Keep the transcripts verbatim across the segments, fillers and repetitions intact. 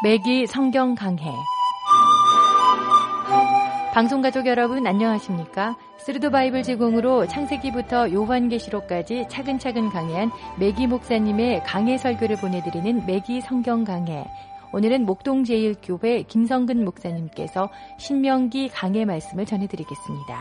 매기 성경 강해. 방송가족 여러분 안녕하십니까? 스루드 바이블 제공으로 창세기부터 요한계시록까지 차근차근 강해한 매기 목사님의 강해 설교를 보내드리는 매기 성경 강해. 오늘은 목동제일교회 김성근 목사님께서 신명기 강해 말씀을 전해드리겠습니다.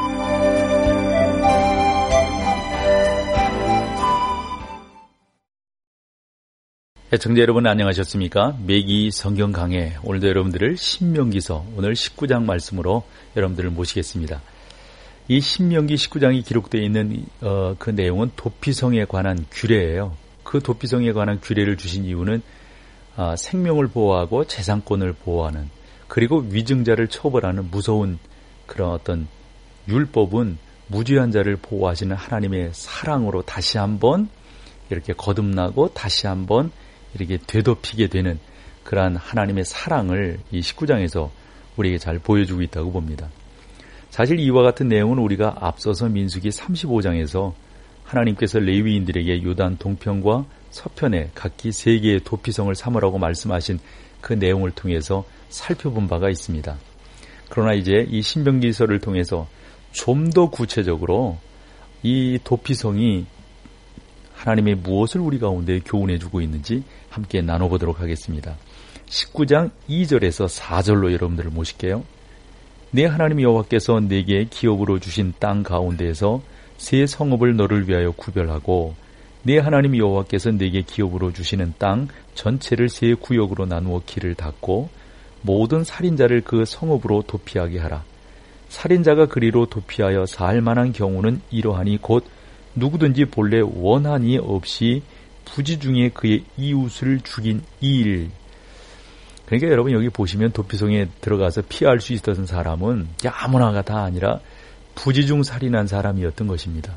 애청자 여러분 안녕하셨습니까? 매기 성경 강해, 오늘도 여러분들을 신명기서 오늘 십구 장 말씀으로 여러분들을 모시겠습니다. 이 신명기 십구 장이 기록되어 있는 어, 그 내용은 도피성에 관한 규례예요. 그 도피성에 관한 규례를 주신 이유는 어, 생명을 보호하고 재산권을 보호하는, 그리고 위증자를 처벌하는 무서운 그런 어떤 율법은 무죄한 자를 보호하시는 하나님의 사랑으로 다시 한번 이렇게 거듭나고 다시 한번 이렇게 되덮이게 되는 그러한 하나님의 사랑을 이 십구 장에서 우리에게 잘 보여주고 있다고 봅니다. 사실 이와 같은 내용은 우리가 앞서서 민수기 삼십오 장에서 하나님께서 레위인들에게 요단 동편과 서편에 각기 세 개의 도피성을 삼으라고 말씀하신 그 내용을 통해서 살펴본 바가 있습니다. 그러나 이제 이 신명기서를 통해서 좀 더 구체적으로 이 도피성이 하나님의 무엇을 우리 가운데 교훈해주고 있는지 함께 나눠보도록 하겠습니다. 십구 장 이 절에서 사 절로 여러분들을 모실게요. 내 하나님 여호와께서 내게 기업으로 주신 땅 가운데에서 세 성읍을 너를 위하여 구별하고, 내 하나님 여호와께서 내게 기업으로 주시는 땅 전체를 세 구역으로 나누어 길을 닫고 모든 살인자를 그 성읍으로 도피하게 하라. 살인자가 그리로 도피하여 살 만한 경우는 이러하니 곧 누구든지 본래 원한이 없이 부지 중에 그의 이웃을 죽인 이일. 그러니까 여러분 여기 보시면 도피성에 들어가서 피할 수 있었던 사람은 아무나가 다 아니라 부지 중 살인한 사람이었던 것입니다.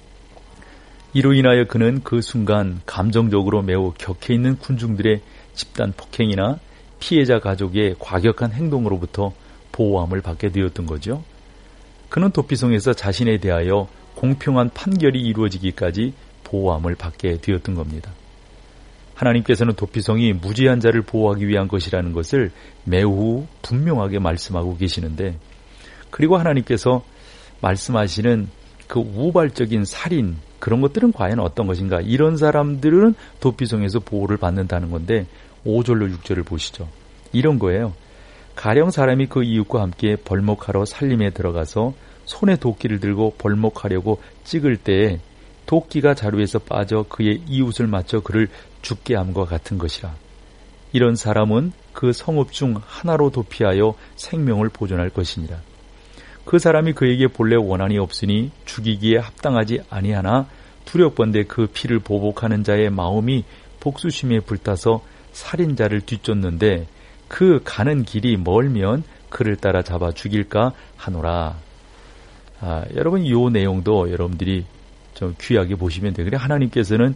이로 인하여 그는 그 순간 감정적으로 매우 격해 있는 군중들의 집단 폭행이나 피해자 가족의 과격한 행동으로부터 보호함을 받게 되었던 거죠. 그는 도피성에서 자신에 대하여 공평한 판결이 이루어지기까지 보호함을 받게 되었던 겁니다. 하나님께서는 도피성이 무죄한 자를 보호하기 위한 것이라는 것을 매우 분명하게 말씀하고 계시는데, 그리고 하나님께서 말씀하시는 그 우발적인 살인, 그런 것들은 과연 어떤 것인가? 이런 사람들은 도피성에서 보호를 받는다는 건데, 오 절로 육 절을 보시죠. 이런 거예요. 가령 사람이 그 이웃과 함께 벌목하러 살림에 들어가서 손에 도끼를 들고 벌목하려고 찍을 때에 도끼가 자루에서 빠져 그의 이웃을 맞춰 그를 죽게 함과 같은 것이라. 이런 사람은 그 성읍 중 하나로 도피하여 생명을 보존할 것이니라. 그 사람이 그에게 본래 원한이 없으니 죽이기에 합당하지 아니하나 두렵건대 그 피를 보복하는 자의 마음이 복수심에 불타서 살인자를 뒤쫓는데 그 가는 길이 멀면 그를 따라 잡아 죽일까 하노라. 아, 여러분 이 내용도 여러분들이 좀 귀하게 보시면 돼요. 그래 하나님께서는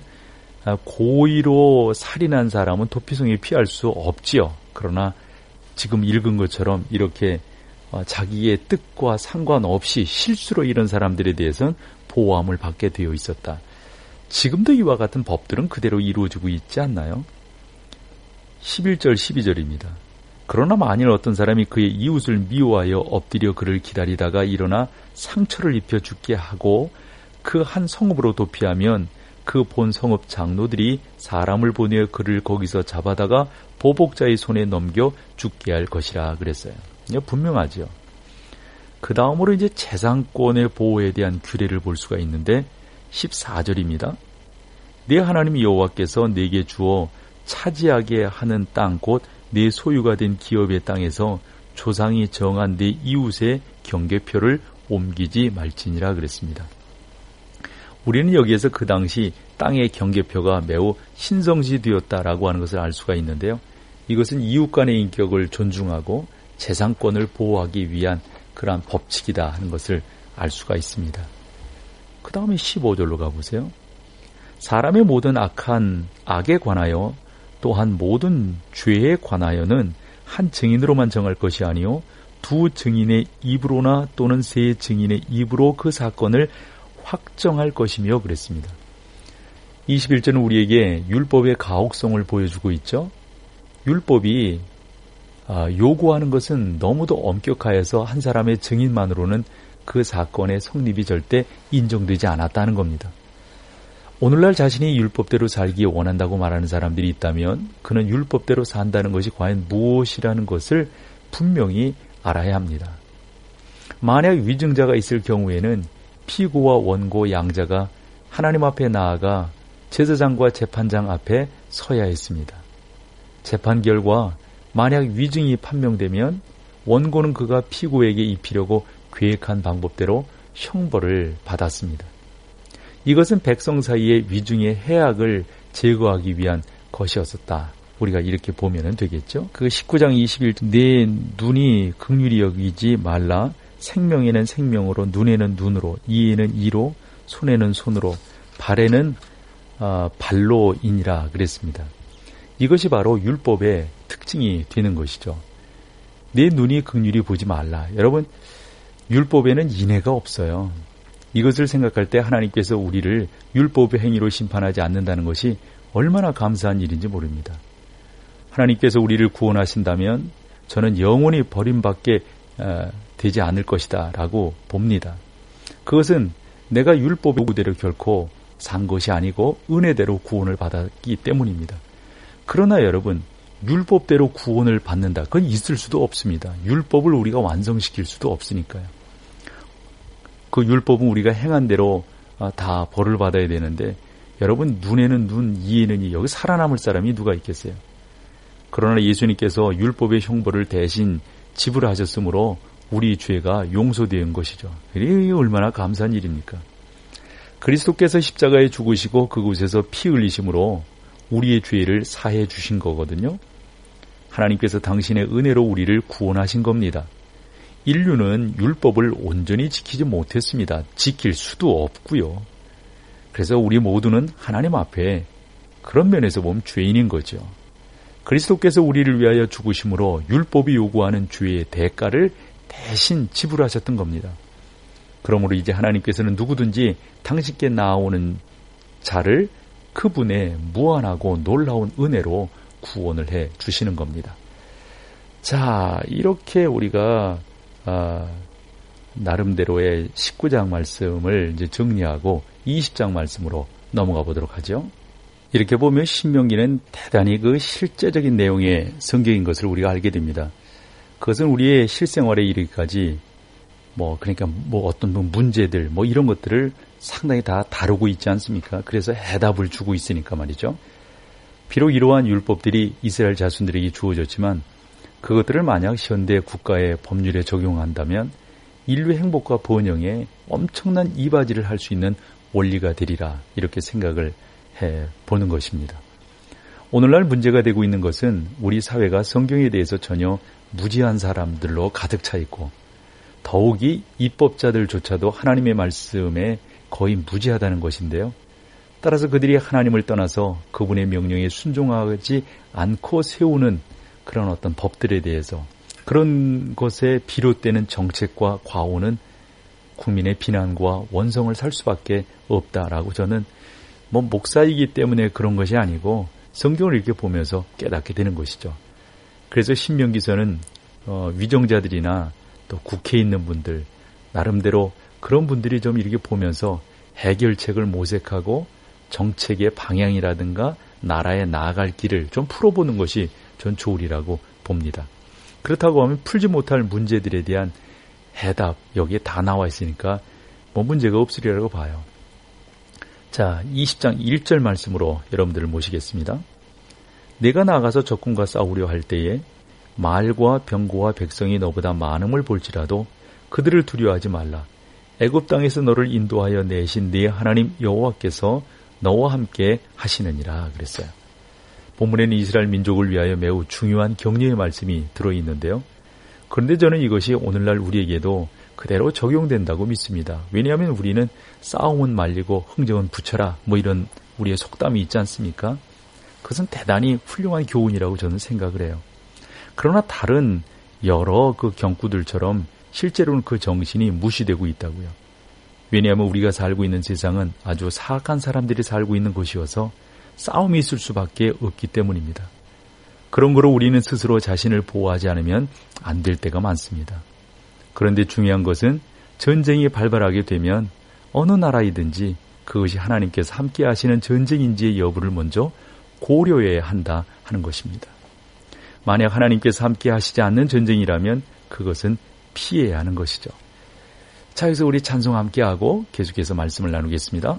고의로 살인한 사람은 도피성에 피할 수 없지요. 그러나 지금 읽은 것처럼 이렇게 자기의 뜻과 상관없이 실수로 이런 사람들에 대해서는 보호함을 받게 되어 있었다. 지금도 이와 같은 법들은 그대로 이루어지고 있지 않나요? 십일 절 십이 절입니다. 그러나 만일 어떤 사람이 그의 이웃을 미워하여 엎드려 그를 기다리다가 일어나 상처를 입혀 죽게 하고 그 한 성읍으로 도피하면 그 본 성읍 장로들이 사람을 보내어 그를 거기서 잡아다가 보복자의 손에 넘겨 죽게 할 것이라 그랬어요. 분명하죠. 그 다음으로 이제 재산권의 보호에 대한 규례를 볼 수가 있는데 십사 절입니다. 내 하나님 여호와께서 내게 주어 차지하게 하는 땅 곧 내 소유가 된 기업의 땅에서 조상이 정한 내 이웃의 경계표를 옮기지 말지니라 그랬습니다. 우리는 여기에서 그 당시 땅의 경계표가 매우 신성시되었다라고 하는 것을 알 수가 있는데요. 이것은 이웃 간의 인격을 존중하고 재산권을 보호하기 위한 그러한 법칙이다 하는 것을 알 수가 있습니다. 그 다음에 십오 절로 가보세요. 사람의 모든 악한 악에 관하여 또한 모든 죄에 관하여는 한 증인으로만 정할 것이 아니요 두 증인의 입으로나 또는 세 증인의 입으로 그 사건을 확정할 것이며 그랬습니다. 이십일 절은 우리에게 율법의 가혹성을 보여주고 있죠. 율법이 요구하는 것은 너무도 엄격하여서 한 사람의 증인만으로는 그 사건의 성립이 절대 인정되지 않았다는 겁니다. 오늘날 자신이 율법대로 살기 원한다고 말하는 사람들이 있다면 그는 율법대로 산다는 것이 과연 무엇이라는 것을 분명히 알아야 합니다. 만약 위증자가 있을 경우에는 피고와 원고 양자가 하나님 앞에 나아가 제사장과 재판장 앞에 서야 했습니다. 재판 결과 만약 위증이 판명되면 원고는 그가 피고에게 입히려고 계획한 방법대로 형벌을 받았습니다. 이것은 백성 사이의 위증의 해악을 제거하기 위한 것이었었다. 우리가 이렇게 보면 되겠죠. 그 십구 장 이십일 절 내 눈이 긍휼히 여기지 말라. 생명에는 생명으로, 눈에는 눈으로, 이에는 이로, 손에는 손으로, 발에는 어, 발로이니라 그랬습니다. 이것이 바로 율법의 특징이 되는 것이죠. 내 눈이 긍휼히 보지 말라. 여러분, 율법에는 인애가 없어요. 이것을 생각할 때 하나님께서 우리를 율법의 행위로 심판하지 않는다는 것이 얼마나 감사한 일인지 모릅니다. 하나님께서 우리를 구원하신다면 저는 영원히 버림받게 되지 않을 것이다 라고 봅니다. 그것은 내가 율법의 요구대로 결코 산 것이 아니고 은혜대로 구원을 받았기 때문입니다. 그러나 여러분, 율법대로 구원을 받는다. 그건 있을 수도 없습니다. 율법을 우리가 완성시킬 수도 없으니까요. 그 율법은 우리가 행한 대로 다 벌을 받아야 되는데 여러분, 눈에는 눈, 이에는 이. 여기 살아남을 사람이 누가 있겠어요? 그러나 예수님께서 율법의 형벌을 대신 지불하셨으므로 우리 죄가 용서된 것이죠. 이게 얼마나 감사한 일입니까? 그리스도께서 십자가에 죽으시고 그곳에서 피 흘리심으로 우리의 죄를 사해 주신 거거든요. 하나님께서 당신의 은혜로 우리를 구원하신 겁니다. 인류는 율법을 온전히 지키지 못했습니다. 지킬 수도 없고요. 그래서 우리 모두는 하나님 앞에 그런 면에서 보면 죄인인 거죠. 그리스도께서 우리를 위하여 죽으심으로 율법이 요구하는 죄의 대가를 대신 지불하셨던 겁니다. 그러므로 이제 하나님께서는 누구든지 당신께 나아오는 자를 그분의 무한하고 놀라운 은혜로 구원을 해 주시는 겁니다. 자, 이렇게 우리가 아, 나름대로의 십구 장 말씀을 이제 정리하고 이십 장 말씀으로 넘어가 보도록 하죠. 이렇게 보면 신명기는 대단히 그 실제적인 내용의 성경인 것을 우리가 알게 됩니다. 그것은 우리의 실생활에 이르기까지 뭐 그러니까 뭐 어떤 문제들 뭐 이런 것들을 상당히 다 다루고 있지 않습니까? 그래서 해답을 주고 있으니까 말이죠. 비록 이러한 율법들이 이스라엘 자손들에게 주어졌지만 그것들을 만약 현대 국가의 법률에 적용한다면 인류의 행복과 번영에 엄청난 이바지를 할 수 있는 원리가 되리라 이렇게 생각을 해보는 것입니다. 오늘날 문제가 되고 있는 것은 우리 사회가 성경에 대해서 전혀 무지한 사람들로 가득 차 있고 더욱이 입법자들조차도 하나님의 말씀에 거의 무지하다는 것인데요. 따라서 그들이 하나님을 떠나서 그분의 명령에 순종하지 않고 세우는 그런 어떤 법들에 대해서 그런 것에 비롯되는 정책과 과오는 국민의 비난과 원성을 살 수밖에 없다라고 저는 뭐 목사이기 때문에 그런 것이 아니고 성경을 이렇게 보면서 깨닫게 되는 것이죠. 그래서 신명기서는 어, 위정자들이나 또 국회에 있는 분들 나름대로 그런 분들이 좀 이렇게 보면서 해결책을 모색하고 정책의 방향이라든가 나라에 나아갈 길을 좀 풀어보는 것이 전 좋으리라고 봅니다. 그렇다고 하면 풀지 못할 문제들에 대한 해답 여기에 다 나와 있으니까 뭐 문제가 없으리라고 봐요. 자, 이십 장 일 절 말씀으로 여러분들을 모시겠습니다. 내가 나가서 적군과 싸우려 할 때에 말과 병거와 백성이 너보다 많음을 볼지라도 그들을 두려워하지 말라. 애굽 땅에서 너를 인도하여 내신 네 하나님 여호와께서 너와 함께 하시느니라 그랬어요. 본문에는 이스라엘 민족을 위하여 매우 중요한 격려의 말씀이 들어있는데요. 그런데 저는 이것이 오늘날 우리에게도 그대로 적용된다고 믿습니다. 왜냐하면 우리는 싸움은 말리고 흥정은 붙여라 뭐 이런 우리의 속담이 있지 않습니까? 그것은 대단히 훌륭한 교훈이라고 저는 생각을 해요. 그러나 다른 여러 그 경구들처럼 실제로는 그 정신이 무시되고 있다고요. 왜냐하면 우리가 살고 있는 세상은 아주 사악한 사람들이 살고 있는 곳이어서 싸움이 있을 수밖에 없기 때문입니다. 그런 거로 우리는 스스로 자신을 보호하지 않으면 안 될 때가 많습니다. 그런데 중요한 것은 전쟁이 발발하게 되면 어느 나라이든지 그것이 하나님께서 함께 하시는 전쟁인지의 여부를 먼저 고려해야 한다 하는 것입니다. 만약 하나님께서 함께 하시지 않는 전쟁이라면 그것은 피해야 하는 것이죠. 자, 그래서 우리 찬송 함께 하고 계속해서 말씀을 나누겠습니다.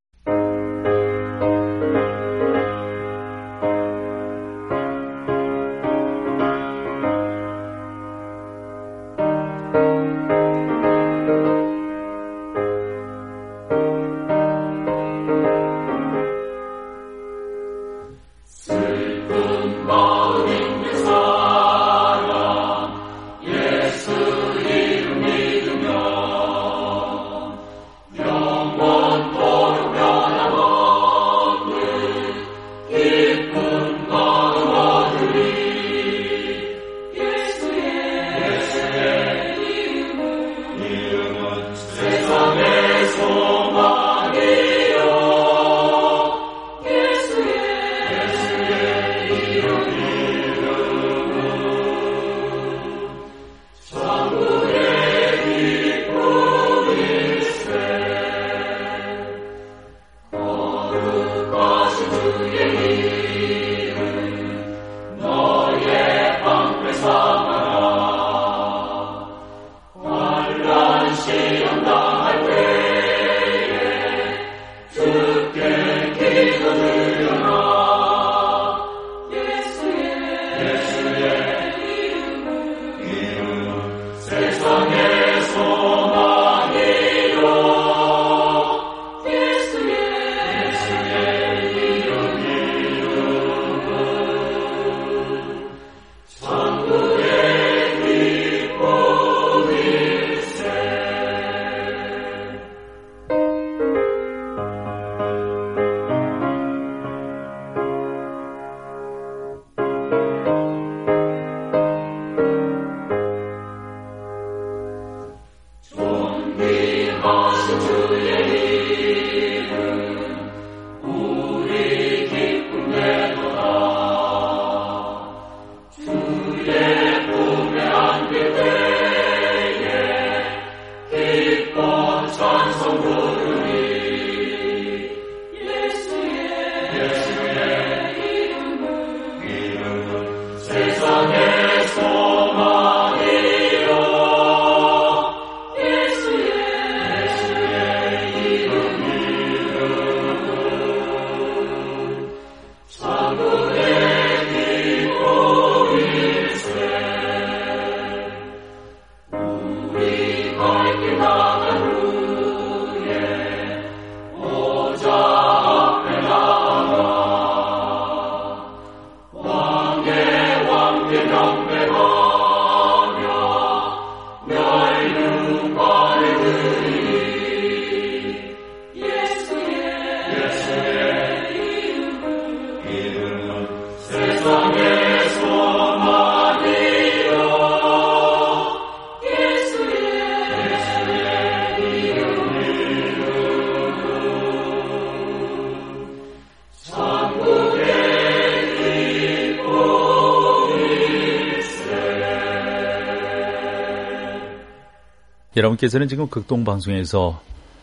여러분께서는 지금 극동방송에서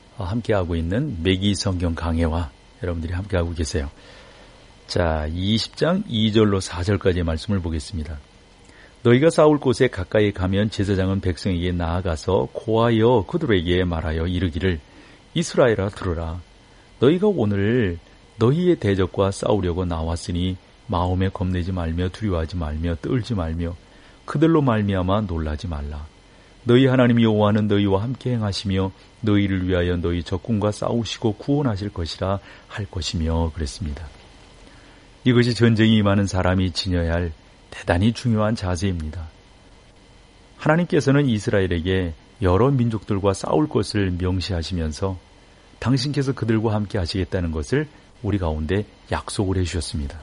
함께하고 있는 매기 성경 강해와 여러분들이 함께하고 계세요. 자, 이십 장 이 절로 사 절까지의 말씀을 보겠습니다. 너희가 싸울 곳에 가까이 가면 제사장은 백성에게 나아가서 고하여 그들에게 말하여 이르기를 이스라엘아 들으라. 너희가 오늘 너희의 대적과 싸우려고 나왔으니 마음에 겁내지 말며 두려워하지 말며 떨지 말며 그들로 말미암아 놀라지 말라. 너희 하나님 여호와는 너희와 함께 행하시며 너희를 위하여 너희 적군과 싸우시고 구원하실 것이라 할 것이며 그랬습니다. 이것이 전쟁이 임하는 사람이 지녀야 할 대단히 중요한 자세입니다. 하나님께서는 이스라엘에게 여러 민족들과 싸울 것을 명시하시면서 당신께서 그들과 함께 하시겠다는 것을 우리 가운데 약속을 해주셨습니다.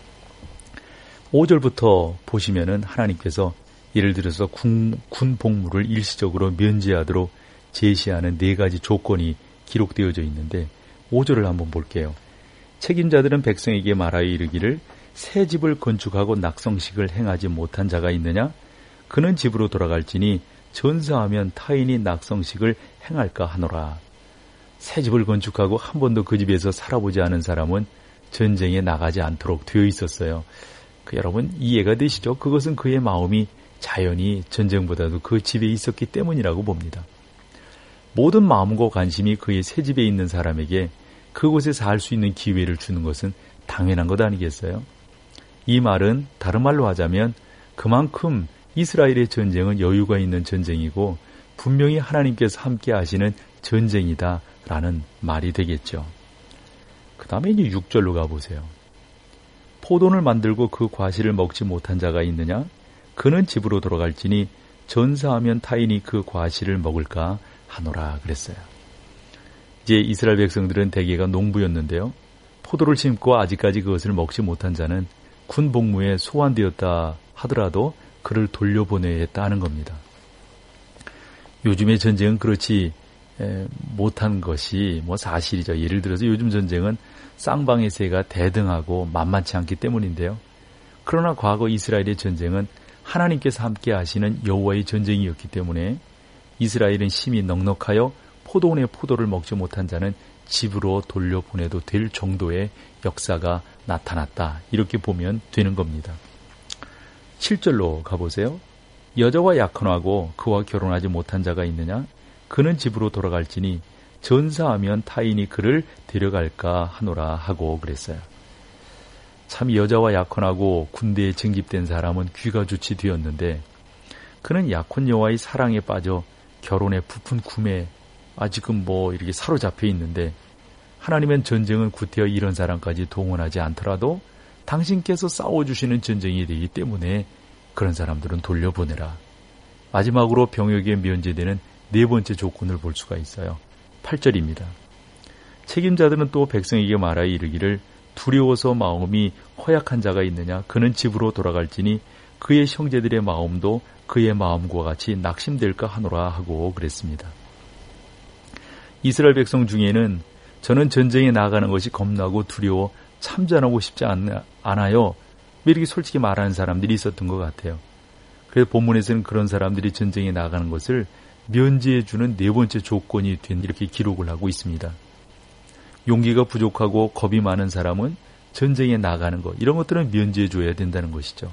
오 절부터 보시면은 하나님께서 예를 들어서 군, 군 복무를 일시적으로 면제하도록 제시하는 네 가지 조건이 기록되어져 있는데 오 절을 한번 볼게요. 책임자들은 백성에게 말하여 이르기를 새 집을 건축하고 낙성식을 행하지 못한 자가 있느냐? 그는 집으로 돌아갈지니 전사하면 타인이 낙성식을 행할까 하노라. 새 집을 건축하고 한 번도 그 집에서 살아보지 않은 사람은 전쟁에 나가지 않도록 되어 있었어요. 그 여러분 이해가 되시죠? 그것은 그의 마음이 자연히 전쟁보다도 그 집에 있었기 때문이라고 봅니다. 모든 마음과 관심이 그의 새 집에 있는 사람에게 그곳에 살 수 있는 기회를 주는 것은 당연한 것 아니겠어요? 이 말은 다른 말로 하자면 그만큼 이스라엘의 전쟁은 여유가 있는 전쟁이고 분명히 하나님께서 함께 하시는 전쟁이다라는 말이 되겠죠. 그 다음에 이제 육 절로 가보세요. 포도를 만들고 그 과실을 먹지 못한 자가 있느냐? 그는 집으로 돌아갈지니 전사하면 타인이 그 과실을 먹을까 하노라 그랬어요. 이제 이스라엘 백성들은 대개가 농부였는데요. 포도를 심고 아직까지 그것을 먹지 못한 자는 군 복무에 소환되었다 하더라도 그를 돌려보내야 했다는 겁니다. 요즘의 전쟁은 그렇지 못한 것이 뭐 사실이죠. 예를 들어서 요즘 전쟁은 쌍방의 세가 대등하고 만만치 않기 때문인데요. 그러나 과거 이스라엘의 전쟁은 하나님께서 함께 하시는 여호와의 전쟁이었기 때문에 이스라엘은 심히 넉넉하여 포도원의 포도를 먹지 못한 자는 집으로 돌려보내도 될 정도의 역사가 나타났다. 이렇게 보면 되는 겁니다. 칠 절로 가보세요. 여자와 약혼하고 그와 결혼하지 못한 자가 있느냐? 그는 집으로 돌아갈지니 전사하면 타인이 그를 데려갈까 하노라 하고 그랬어요. 참 여자와 약혼하고 군대에 징집된 사람은 귀가 주치 되었는데 그는 약혼 여와의 사랑에 빠져 결혼에 부푼 꿈에 아직은 뭐 이렇게 사로잡혀 있는데 하나님은 전쟁은 구태여 이런 사람까지 동원하지 않더라도 당신께서 싸워주시는 전쟁이 되기 때문에 그런 사람들은 돌려보내라. 마지막으로 병역에 면제되는 네 번째 조건을 볼 수가 있어요. 팔 절입니다. 책임자들은 또 백성에게 말하여 이르기를 두려워서 마음이 허약한 자가 있느냐? 그는 집으로 돌아갈지니 그의 형제들의 마음도 그의 마음과 같이 낙심될까 하노라 하고 그랬습니다. 이스라엘 백성 중에는 저는 전쟁에 나가는 것이 겁나고 두려워 참전하고 싶지 않아요. 이렇게 솔직히 말하는 사람들이 있었던 것 같아요. 그래서 본문에서는 그런 사람들이 전쟁에 나가는 것을 면제해주는 네 번째 조건이 된 이렇게 기록을 하고 있습니다. 용기가 부족하고 겁이 많은 사람은 전쟁에 나가는 것, 이런 것들은 면제해줘야 된다는 것이죠.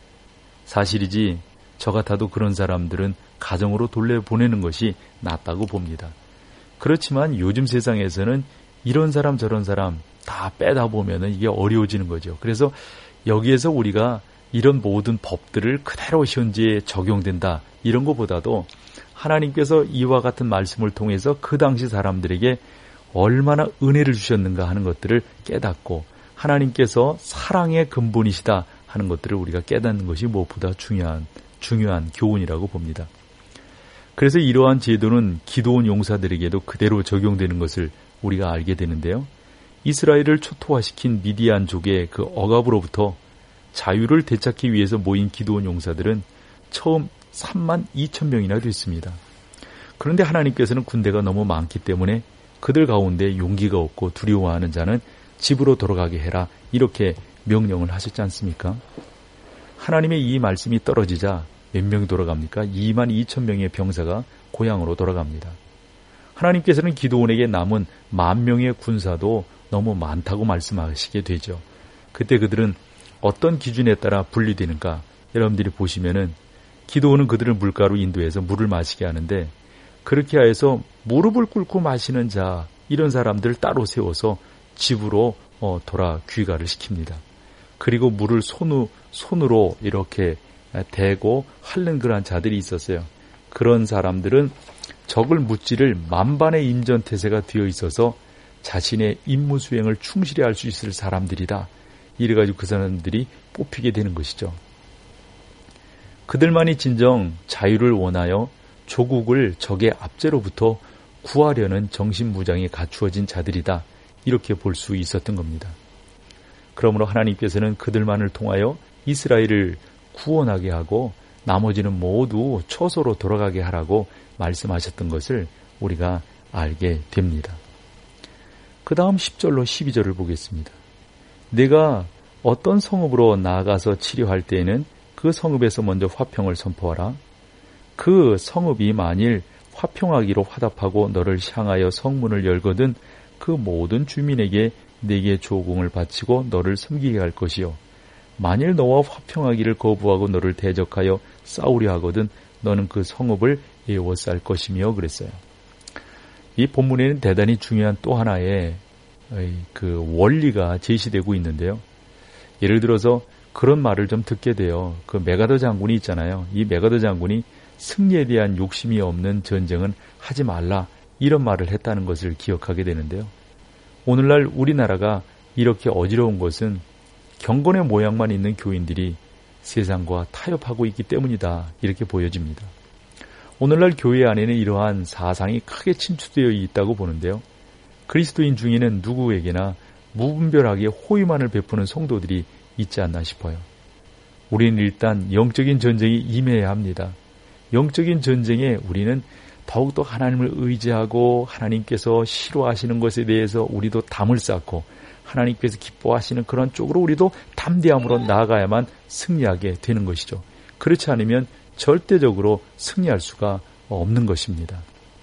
사실이지 저 같아도 그런 사람들은 가정으로 돌려보내는 것이 낫다고 봅니다. 그렇지만 요즘 세상에서는 이런 사람 저런 사람 다 빼다 보면은 이게 어려워지는 거죠. 그래서 여기에서 우리가 이런 모든 법들을 그대로 현재에 적용된다 이런 것보다도 하나님께서 이와 같은 말씀을 통해서 그 당시 사람들에게 얼마나 은혜를 주셨는가 하는 것들을 깨닫고 하나님께서 사랑의 근본이시다 하는 것들을 우리가 깨닫는 것이 무엇보다 중요한 중요한 교훈이라고 봅니다. 그래서 이러한 제도는 기도원 용사들에게도 그대로 적용되는 것을 우리가 알게 되는데요. 이스라엘을 초토화시킨 미디안족의 그 억압으로부터 자유를 되찾기 위해서 모인 기도원 용사들은 처음 삼만 이천 명이나 됐습니다. 그런데 하나님께서는 군대가 너무 많기 때문에 그들 가운데 용기가 없고 두려워하는 자는 집으로 돌아가게 해라 이렇게 명령을 하셨지 않습니까? 하나님의 이 말씀이 떨어지자 몇 명이 돌아갑니까? 이만 이천 명의 병사가 고향으로 돌아갑니다. 하나님께서는 기드온에게 남은 만 명의 군사도 너무 많다고 말씀하시게 되죠. 그때 그들은 어떤 기준에 따라 분리되는가? 여러분들이 보시면은 기드온은 그들을 물가로 인도해서 물을 마시게 하는데 그렇게 해서 무릎을 꿇고 마시는 자 이런 사람들을 따로 세워서 집으로 어, 돌아 귀가를 시킵니다. 그리고 물을 손으, 손으로 이렇게 대고 핥는 그러한 자들이 있었어요. 그런 사람들은 적을 묻지를 만반의 임전태세가 되어 있어서 자신의 임무 수행을 충실히 할 수 있을 사람들이다. 이래가지고 그 사람들이 뽑히게 되는 것이죠. 그들만이 진정 자유를 원하여 조국을 적의 압제로부터 구하려는 정신무장이 갖추어진 자들이다. 이렇게 볼 수 있었던 겁니다. 그러므로 하나님께서는 그들만을 통하여 이스라엘을 구원하게 하고 나머지는 모두 처소로 돌아가게 하라고 말씀하셨던 것을 우리가 알게 됩니다. 그 다음 십 절로 십이 절을 보겠습니다. 내가 어떤 성읍으로 나아가서 치료할 때에는 그 성읍에서 먼저 화평을 선포하라. 그 성읍이 만일 화평하기로 화답하고 너를 향하여 성문을 열거든 그 모든 주민에게 내게 조공을 바치고 너를 섬기게 할 것이요. 만일 너와 화평하기를 거부하고 너를 대적하여 싸우려 하거든 너는 그 성읍을 에워쌀 것이며 그랬어요. 이 본문에는 대단히 중요한 또 하나의 그 원리가 제시되고 있는데요. 예를 들어서 그런 말을 좀 듣게 돼요. 그 메가더 장군이 있잖아요. 이 메가더 장군이 승리에 대한 욕심이 없는 전쟁은 하지 말라 이런 말을 했다는 것을 기억하게 되는데요. 오늘날 우리나라가 이렇게 어지러운 것은 경건의 모양만 있는 교인들이 세상과 타협하고 있기 때문이다 이렇게 보여집니다. 오늘날 교회 안에는 이러한 사상이 크게 침투되어 있다고 보는데요. 그리스도인 중에는 누구에게나 무분별하게 호의만을 베푸는 성도들이 있지 않나 싶어요. 우리는 일단 영적인 전쟁이 임해야 합니다. 영적인 전쟁에 우리는 더욱더 하나님을 의지하고 하나님께서 싫어하시는 것에 대해서 우리도 담을 쌓고 하나님께서 기뻐하시는 그런 쪽으로 우리도 담대함으로 나아가야만 승리하게 되는 것이죠. 그렇지 않으면 절대적으로 승리할 수가 없는 것입니다.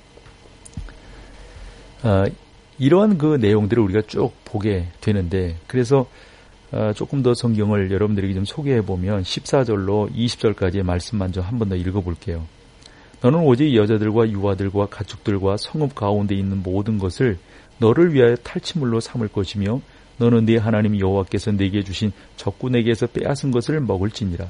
어, 이러한 그 내용들을 우리가 쭉 보게 되는데 그래서 어, 조금 더 성경을 여러분들에게 좀 소개해보면 십사 절로 이십 절까지의 말씀만 좀 한 번 더 읽어볼게요. 너는 오직 여자들과 유아들과 가축들과 성읍 가운데 있는 모든 것을 너를 위하여 탈취물로 삼을 것이며 너는 네 하나님 여호와께서 네게 주신 적군에게서 빼앗은 것을 먹을지니라.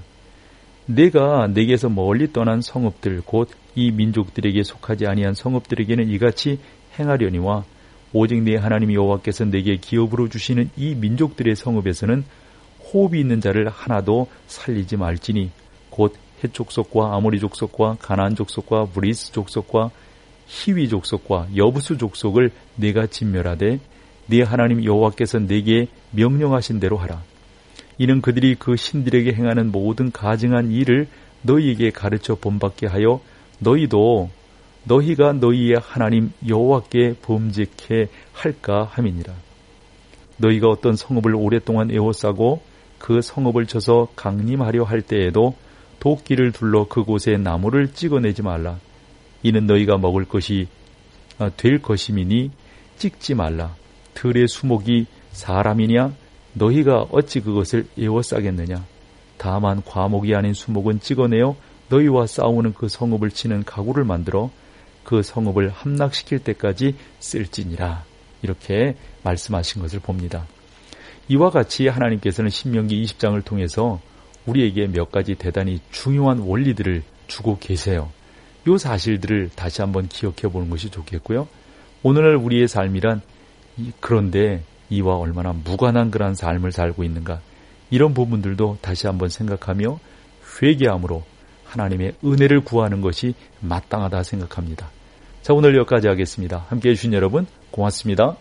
내가 네게서 멀리 떠난 성읍들 곧 이 민족들에게 속하지 아니한 성읍들에게는 이같이 행하려니와 오직 네 하나님 여호와께서 네게 기업으로 주시는 이 민족들의 성읍에서는 호흡이 있는 자를 하나도 살리지 말지니 곧 헷 족속과 아모리 족속과 가나안 족속과 브리스 족속과 히위 족속과 여부수 족속을 네가 진멸하되 네 하나님 여호와께서 네게 명령하신 대로 하라. 이는 그들이 그 신들에게 행하는 모든 가증한 일을 너희에게 가르쳐 본받게 하여 너희도 너희가 너희의 하나님 여호와께 범죄케 할까 함이니라. 너희가 어떤 성읍을 오랫동안 에워싸고 그 성읍을 쳐서 강림하려 할 때에도 도끼를 둘러 그곳에 나무를 찍어내지 말라. 이는 너희가 먹을 것이 될 것임이니 찍지 말라. 들의 수목이 사람이냐? 너희가 어찌 그것을 에워싸겠느냐? 다만 과목이 아닌 수목은 찍어내어 너희와 싸우는 그 성읍을 치는 가구를 만들어 그 성읍을 함락시킬 때까지 쓸지니라. 이렇게 말씀하신 것을 봅니다. 이와 같이 하나님께서는 신명기 이십 장을 통해서 우리에게 몇 가지 대단히 중요한 원리들을 주고 계세요. 이 사실들을 다시 한번 기억해 보는 것이 좋겠고요. 오늘날 우리의 삶이란 그런데 이와 얼마나 무관한 그런 삶을 살고 있는가, 이런 부분들도 다시 한번 생각하며 회개함으로 하나님의 은혜를 구하는 것이 마땅하다 생각합니다. 자, 오늘 여기까지 하겠습니다. 함께해 주신 여러분 고맙습니다.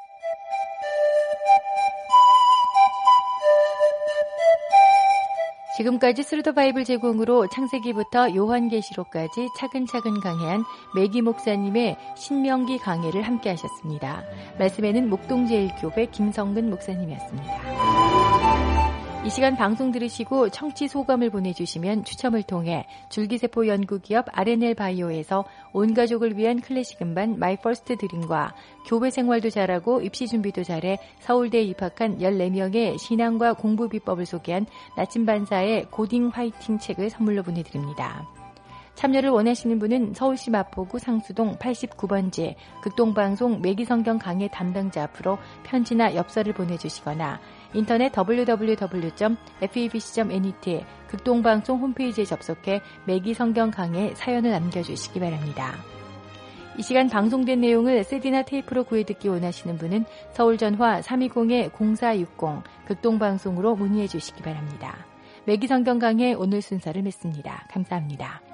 지금까지 스루더 바이블 제공으로 창세기부터 요한계시록까지 차근차근 강해한 매기 목사님의 신명기 강해를 함께 하셨습니다. 말씀에는 목동제일교회 김성근 목사님이었습니다. 이 시간 방송 들으시고 청취 소감을 보내주시면 추첨을 통해 줄기세포 연구기업 알엔엘 바이오에서 온 가족을 위한 클래식 음반 마이 퍼스트 드림과 교회 생활도 잘하고 입시 준비도 잘해 서울대에 입학한 열네 명의 신앙과 공부 비법을 소개한 나침반사의 고딩 화이팅 책을 선물로 보내드립니다. 참여를 원하시는 분은 서울시 마포구 상수동 팔십구 번지 극동방송 매기성경 강해 담당자 앞으로 편지나 엽서를 보내주시거나 인터넷 더블유 더블유 더블유 점 에프이비씨 점 엔이티 극동방송 홈페이지에 접속해 매기성경 강해 사연을 남겨주시기 바랍니다. 이 시간 방송된 내용을 씨디나 테이프로 구해듣기 원하시는 분은 서울전화 삼이공 공사육공 극동방송으로 문의해 주시기 바랍니다. 매기성경 강해 오늘 순서를 맺습니다. 감사합니다.